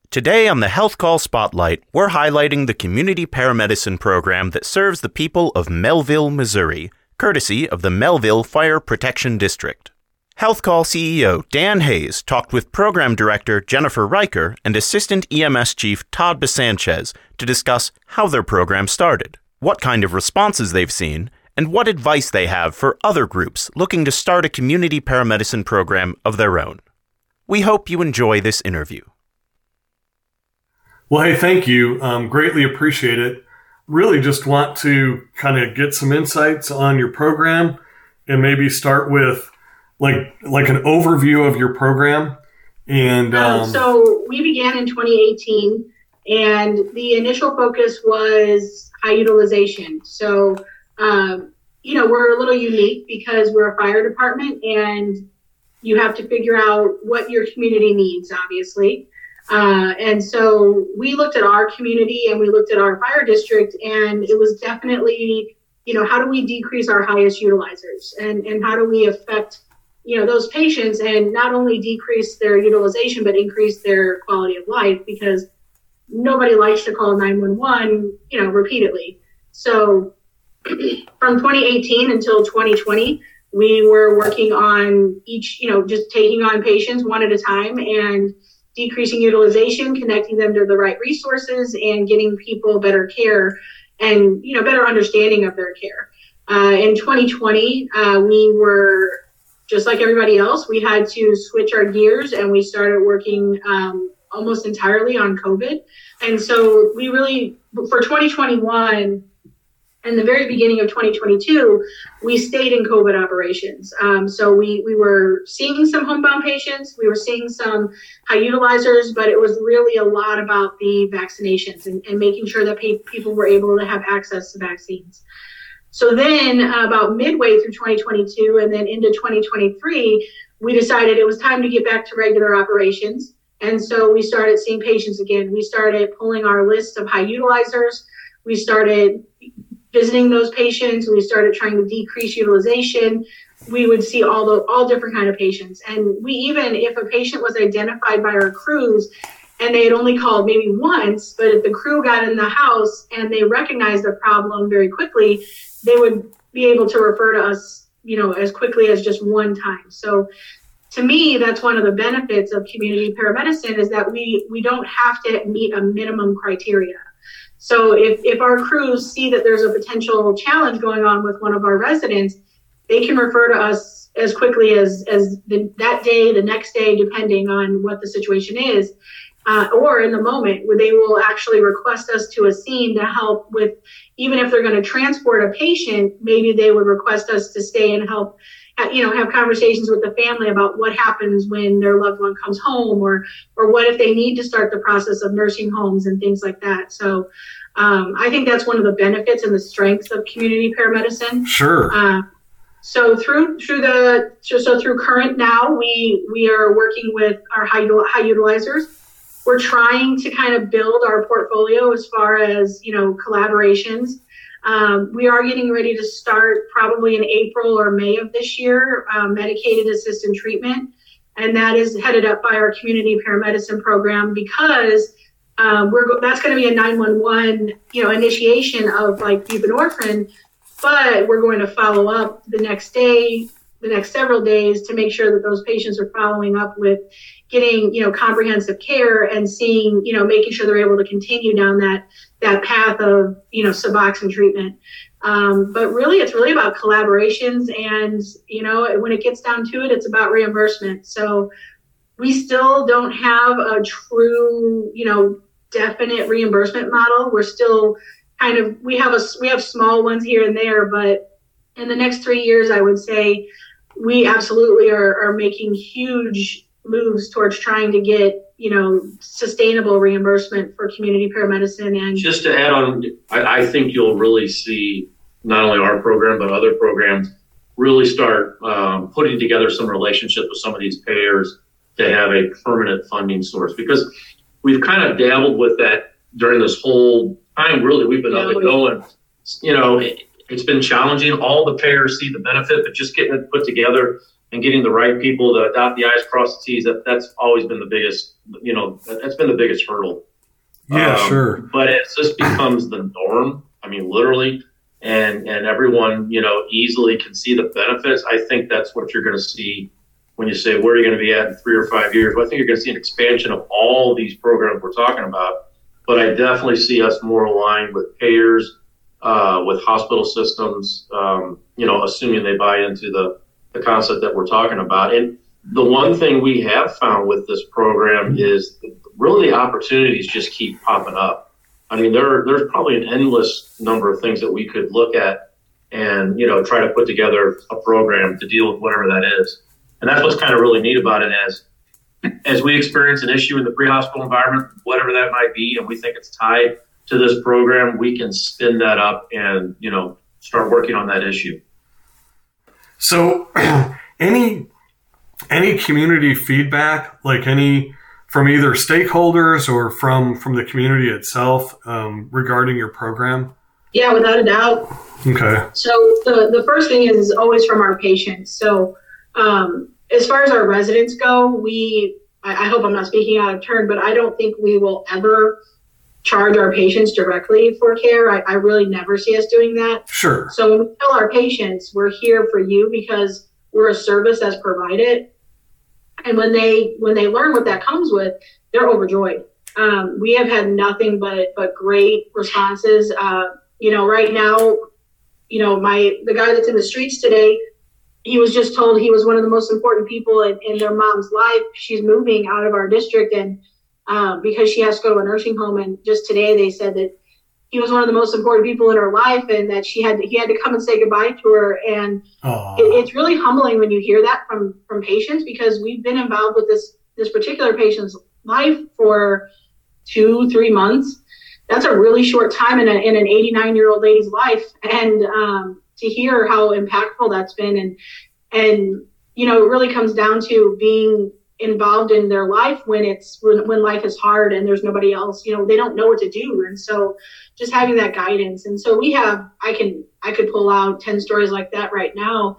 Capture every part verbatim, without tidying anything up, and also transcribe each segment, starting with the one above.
Today on the Health Call Spotlight, we're highlighting the community paramedicine program that serves the people of Melville, Missouri, courtesy of the Melville Fire Protection District. Health Call C E O Dan Hayes talked with Program Director Jennifer Riker and Assistant E M S Chief Todd Basanchez to discuss how their program started, what kind of responses they've seen, and what advice they have for other groups looking to start a community paramedicine program of their own. We hope you enjoy this interview. Well, hey, thank you. Um, greatly appreciate it. Really just want to kind of get some insights on your program and maybe start with like like an overview of your program. And um, um, so we began in twenty eighteen, and the initial focus was high utilization. So, um, you know, we're a little unique because we're a fire department, and you have to figure out what your community needs, obviously. Uh, and so we looked at our community and we looked at our fire district, and it was definitely, you know, how do we decrease our highest utilizers, and, and how do we affect, you know, those patients and not only decrease their utilization, but increase their quality of life, because nobody likes to call nine one one, you know, repeatedly. So from twenty eighteen until twenty twenty, we were working on each, you know, just taking on patients one at a time and decreasing utilization, connecting them to the right resources, and getting people better care and, you know, better understanding of their care. Uh, in twenty twenty, uh, we were just like everybody else. We had to switch our gears, and we started working um, almost entirely on COVID. And so we really, for twenty twenty-one, and the very beginning of twenty twenty-two, we stayed in COVID operations. Um, so we, we were seeing some homebound patients, we were seeing some high utilizers, but it was really a lot about the vaccinations and, and making sure that pe- people were able to have access to vaccines. So then uh, about midway through twenty twenty-two and then into twenty twenty-three, we decided it was time to get back to regular operations. And so we started seeing patients again. We started pulling our list of high utilizers. We started visiting those patients. We started trying to decrease utilization. We would see all the all different kind of patients. And we even, if a patient was identified by our crews and they had only called maybe once, but if the crew got in the house and they recognized the problem very quickly, they would be able to refer to us, you know, as quickly as just one time. So to me, that's one of the benefits of community paramedicine, is that we we don't have to meet a minimum criteria. So if, if our crews see that there's a potential challenge going on with one of our residents, they can refer to us as quickly as, as the, that day, the next day, depending on what the situation is, uh, or in the moment where they will actually request us to a scene to help with, even if they're going to transport a patient, maybe they would request us to stay and help, you know, have conversations with the family about what happens when their loved one comes home, or or what if they need to start the process of nursing homes and things like that. So um, I think that's one of the benefits and the strengths of community paramedicine. Sure. Uh, so through through the so through current now, we we are working with our high high utilizers. We're trying to kind of build our portfolio as far as, you know, collaborations. Um, we are getting ready to start probably in April or May of this year, um, medicated assisted treatment. And that is headed up by our community paramedicine program, because um, we're go- that's going to be a nine one one, you know, initiation of like buprenorphine, but we're going to follow up the next day, the next several days, to make sure that those patients are following up with getting, you know, comprehensive care and seeing, you know, making sure they're able to continue down that that path of, you know, Suboxone treatment. Um, but really, it's really about collaborations. And, you know, when it gets down to it, it's about reimbursement. So we still don't have a true, you know, definite reimbursement model. We're still kind of, we have a, we have small ones here and there, but in the next three years, I would say we absolutely are, are making huge moves towards trying to get, you know, sustainable reimbursement for community paramedicine. And just to add on, I, I think you'll really see not only our program, but other programs really start um, putting together some relationships with some of these payers to have a permanent funding source, because we've kind of dabbled with that during this whole time. Really, we've been yeah, up and going. You know, it, it's been challenging. All the payers see the benefit, but just getting it put together and getting the right people to dot the I's, cross the T's, that, that's always been the biggest, you know, that's been the biggest hurdle. Yeah, um, sure. But as this becomes the norm, I mean, literally, and, and everyone, you know, easily can see the benefits, I think that's what you're going to see when you say, where are you going to be at in three or five years? Well, I think you're going to see an expansion of all these programs we're talking about. But I definitely see us more aligned with payers, uh, with hospital systems, um, you know, assuming they buy into the, the concept that we're talking about. And the one thing we have found with this program is really the opportunities just keep popping up. I mean, there there's probably an endless number of things that we could look at and, you know, try to put together a program to deal with whatever that is. And that's what's kind of really neat about it as as we experience an issue in the pre-hospital environment, whatever that might be, and we think it's tied to this program, we can spin that up and, you know, start working on that issue. So any any community feedback, like any from either stakeholders or from, from the community itself um, regarding your program? Yeah, without a doubt. Okay. So the, the first thing is, is always from our patients. So um, as far as our residents go, we, I, I hope I'm not speaking out of turn, but I don't think we will ever charge our patients directly for care. I, I really never see us doing that. Sure. So when we tell our patients, we're here for you because we're a service that's provided. And when they when they learn what that comes with, they're overjoyed. Um, we have had nothing but but great responses. Uh, you know, right now, you know, my the guy that's in the streets today, he was just told he was one of the most important people in, in their mom's life. She's moving out of our district, and um, because she has to go to a nursing home. And just today, they said that he was one of the most important people in her life, and that she had to, he had to come and say goodbye to her. And it, it's really humbling when you hear that from, from patients, because we've been involved with this, this particular patient's life for two, three months. That's a really short time in, a, in an eighty-nine year old lady's life. And, um, to hear how impactful that's been. And, and, you know, it really comes down to being involved in their life when it's, when, when life is hard and there's nobody else, you know, they don't know what to do. And so just having that guidance. And so we have, I can, I could pull out ten stories like that right now.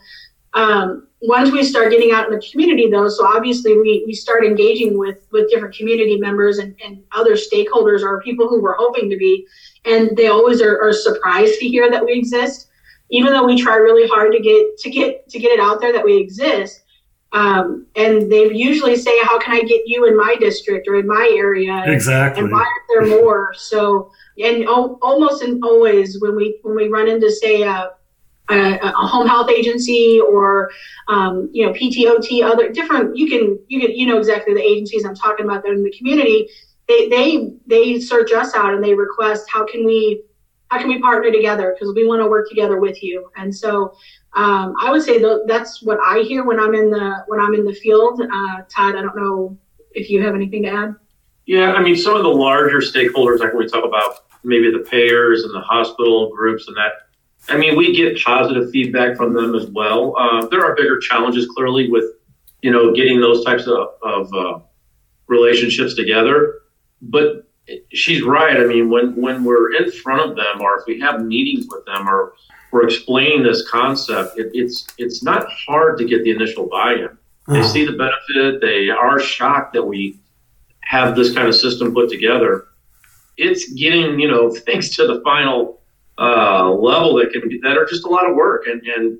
Um, once we start getting out in the community though, so obviously we, we start engaging with, with different community members and, and other stakeholders or people who we're hoping to be, and they always are, are surprised to hear that we exist, even though we try really hard to get, to get, to get it out there that we exist. Um, and they usually say, how can I get you in my district or in my area? Exactly. And why aren't there more? So, and o- almost and always when we, when we run into, say, a, a, a home health agency or, um, you know, P T O T, other different, you can, you can, you know, exactly the agencies I'm talking about that in the community, they, they, they search us out and they request, how can we, how can we partner together? Because we want to work together with you. And so, Um, I would say th- that's what I hear when I'm in the when I'm in the field. Uh, Todd, I don't know if you have anything to add. Yeah, I mean, some of the larger stakeholders, like when we talk about maybe the payers and the hospital groups and that, I mean, we get positive feedback from them as well. Uh, there are bigger challenges, clearly, with, you know, getting those types of, of uh, relationships together. But she's right. I mean, when, when we're in front of them, or if we have meetings with them, or we're explaining this concept, it, it's it's not hard to get the initial buy-in. They see the benefit. They are shocked that we have this kind of system put together. It's getting, you know, things to the final uh, level that can be, that are just a lot of work. And, and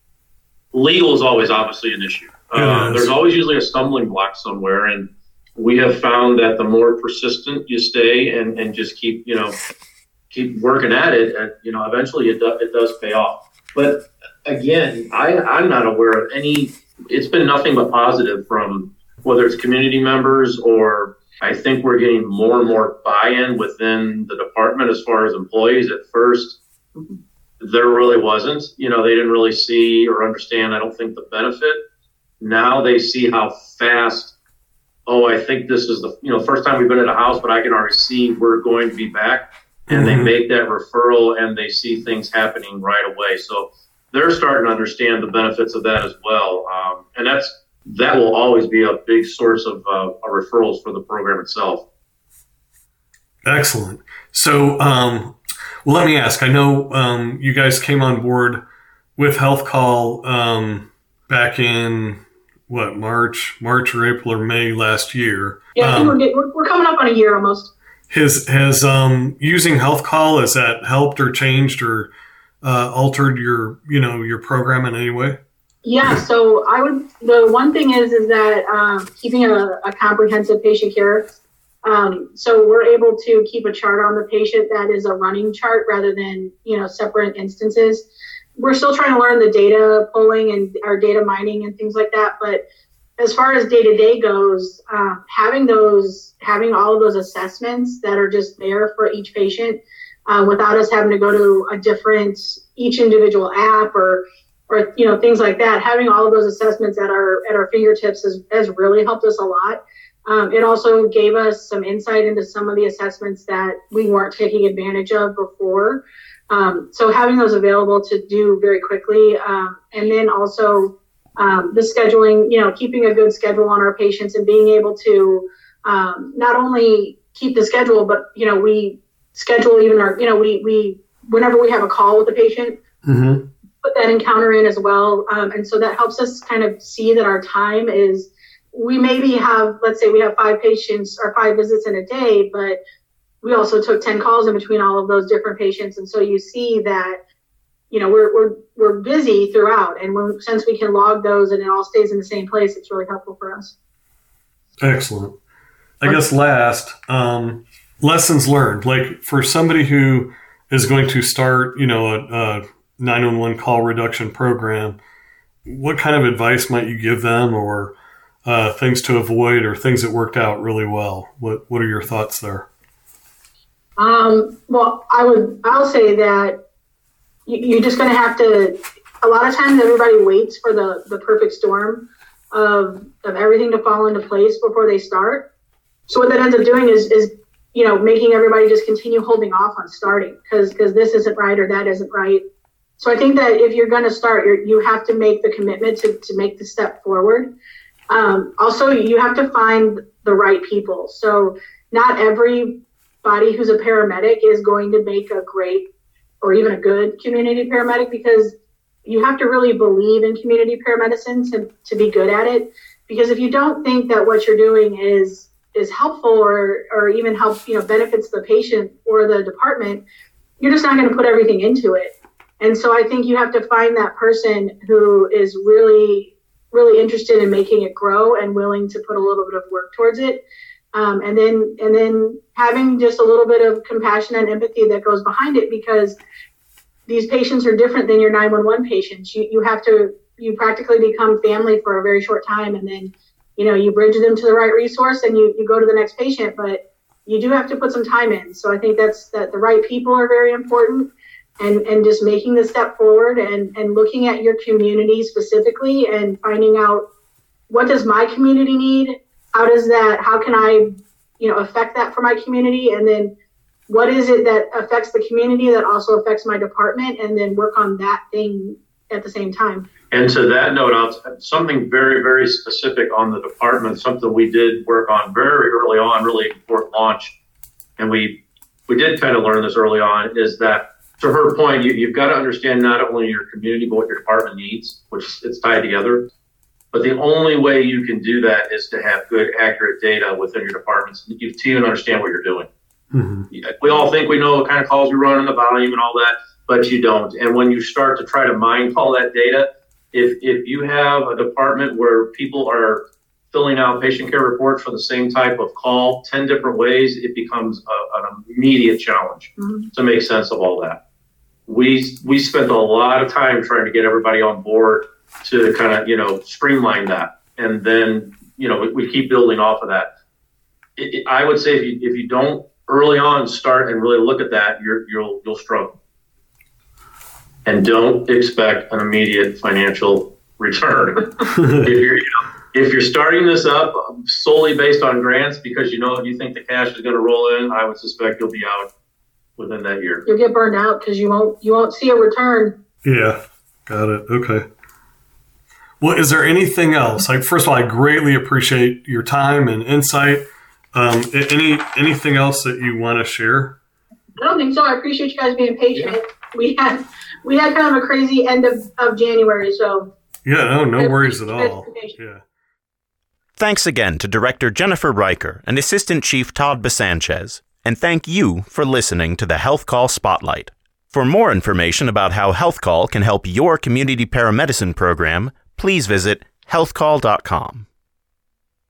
legal is always obviously an issue. Uh, there's always usually a stumbling block somewhere. And we have found that the more persistent you stay and, and just keep, you know, keep working at it, and, you know, eventually it, do, it does pay off. But again, I, I'm not aware of any, it's been nothing but positive from whether it's community members, or I think we're getting more and more buy-in within the department as far as employees. At first, there really wasn't, you know, they didn't really see or understand, I don't think, the benefit. Now they see how fast, oh, I think this is the, you know, first time we've been at a house, but I can already see we're going to be back. And mm-hmm. they make that referral and they see things happening right away. So they're starting to understand the benefits of that as well. Um, and that's, that will always be a big source of uh, referrals for the program itself. Excellent. So, um, well, let me ask, I know um, you guys came on board with Health Call um, back in what, March, March or April or May last year. Yeah, I think um, we're, we're coming up on a year almost. Has, has um, using Health Call, has that helped or changed or uh, altered your, you know, your program in any way? Yeah, so I would, the one thing is, is that um, keeping a, a comprehensive patient care. Um, so we're able to keep a chart on the patient that is a running chart rather than, you know, separate instances. We're still trying to learn the data pulling and our data mining and things like that. But as far as day to day goes, uh, having those, having all of those assessments that are just there for each patient uh, without us having to go to a different, each individual app or, or, you know, things like that, having all of those assessments at our, at our fingertips has, has really helped us a lot. Um, it also gave us some insight into some of the assessments that we weren't taking advantage of before. Um, so having those available to do very quickly. Um, and then also um, the scheduling, you know, keeping a good schedule on our patients and being able to um, not only keep the schedule, but, you know, we schedule even our, you know, we, we whenever we have a call with the patient, mm-hmm. put that encounter in as well. Um, and so that helps us kind of see that our time is, we maybe have, let's say we have five patients or five visits in a day, but we also took ten calls in between all of those different patients. And so you see that, you know, we're, we're, we're busy throughout. And when, since we can log those and it all stays in the same place, it's really helpful for us. Excellent. I guess last, um, lessons learned, like for somebody who is going to start, you know, a, a nine one one call reduction program, what kind of advice might you give them, or Uh, things to avoid or things that worked out really well? What What are your thoughts there? Um, well, I would, I'll say that you, you're just going to have to, a lot of times everybody waits for the, the perfect storm of, of everything to fall into place before they start. So what that ends up doing is, is, you know, making everybody just continue holding off on starting because, because this isn't right or that isn't right. So I think that if you're going to start, you're, you have to make the commitment to, to make the step forward. Um, also, you have to find the right people. So not everybody who's a paramedic is going to make a great or even a good community paramedic, because you have to really believe in community paramedicine to, to be good at it. Because if you don't think that what you're doing is is helpful or or even help, you know, benefits the patient or the department, you're just not going to put everything into it. And so I think you have to find that person who is really really interested in making it grow and willing to put a little bit of work towards it. Um, and then, and then having just a little bit of compassion and empathy that goes behind it, because these patients are different than your nine one one patients. You, you have to, you practically become family for a very short time. And then, you know, you bridge them to the right resource and you, you go to the next patient, but you do have to put some time in. So I think that's, that the right people are very important. And, and just making the step forward and, and looking at your community specifically and finding out, what does my community need? How does that, how can I, you know, affect that for my community? And then what is it that affects the community that also affects my department? And then work on that thing at the same time. And to that note, I'll, something very, very specific on the department, something we did work on very early on, really before launch. And we, we did kind of learn this early on, is that, to her point, you, you've got to understand not only your community, but what your department needs, which it's tied together. But the only way you can do that is to have good, accurate data within your departments. You to even understand what you're doing. Mm-hmm. We all think we know what kind of calls we run and the volume and all that, but you don't. And when you start to try to mine all that data, if if you have a department where people are filling out patient care reports for the same type of call ten different ways, it becomes a, an immediate challenge mm-hmm. to make sense of all that. We we spent a lot of time trying to get everybody on board to kind of, you know, streamline that. And then, you know, we, we keep building off of that. It, it, I would say if you, if you don't early on start and really look at that, you're, you'll you'll struggle. And don't expect an immediate financial return. if you're, you know, if you're starting this up solely based on grants because you know you think the cash is going to roll in, I would suspect you'll be out within that year. You'll get burned out because you won't you won't see a return. Yeah, got it. Okay. Well, is there anything else? Like, first of all, I greatly appreciate your time and insight. Um, any anything else that you want to share? I don't think so. I appreciate you guys being patient. Yeah. We had we had kind of a crazy end of, of January, so yeah, no, no worries at all. Yeah. Thanks again to Director Jennifer Riker and Assistant Chief Todd Basanchez. And thank you for listening to the Health Call Spotlight. For more information about how Health Call can help your community paramedicine program, please visit health call dot com.